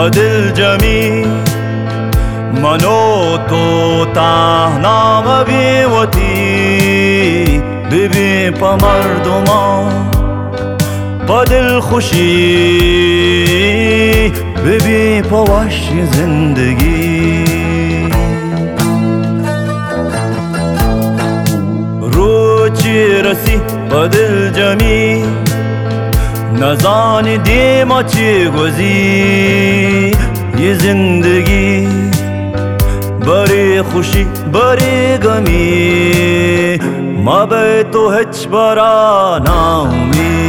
دل جمی منو تو تهنام بیوتی ببین پا مردما با دل خوشی ببین پا وحش زندگی رو چی رسی با دل جمی نزانی دیما چی گوزی یه زندگی باری خوشی باری غمی ما به تو هیچ برا نامی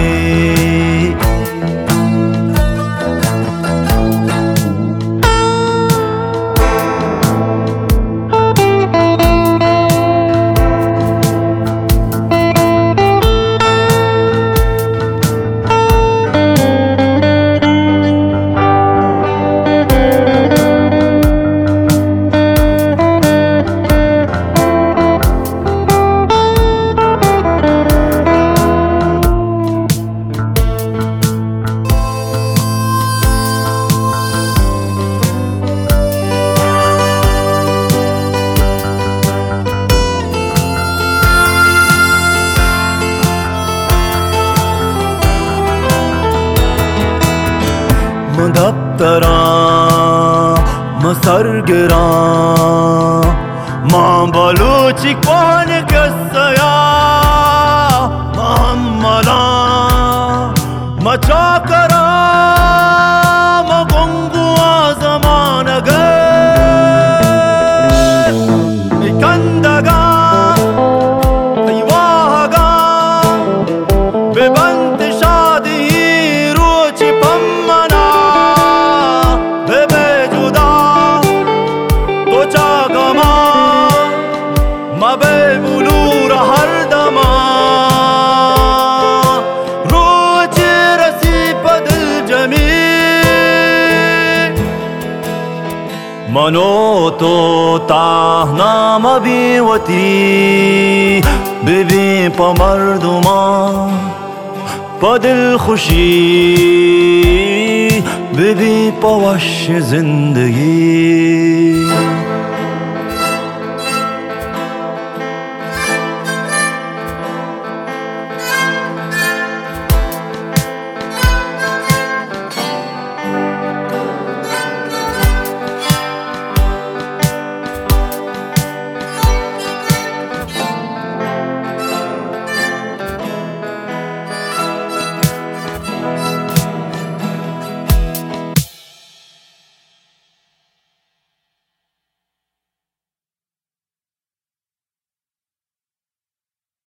من دفترم من سرگرم من بلوچی کنی کسیا من حملم من چاکرم من گنگو زمانگر ای کندگم ای واهگم به بند شادی رو چی پمنا ما به بلور هر دما رو چی رسی پا دل جمی منو تو تهنام بیوتی ببین پا مردما پا دل خوشی ببین پا وحش زندگی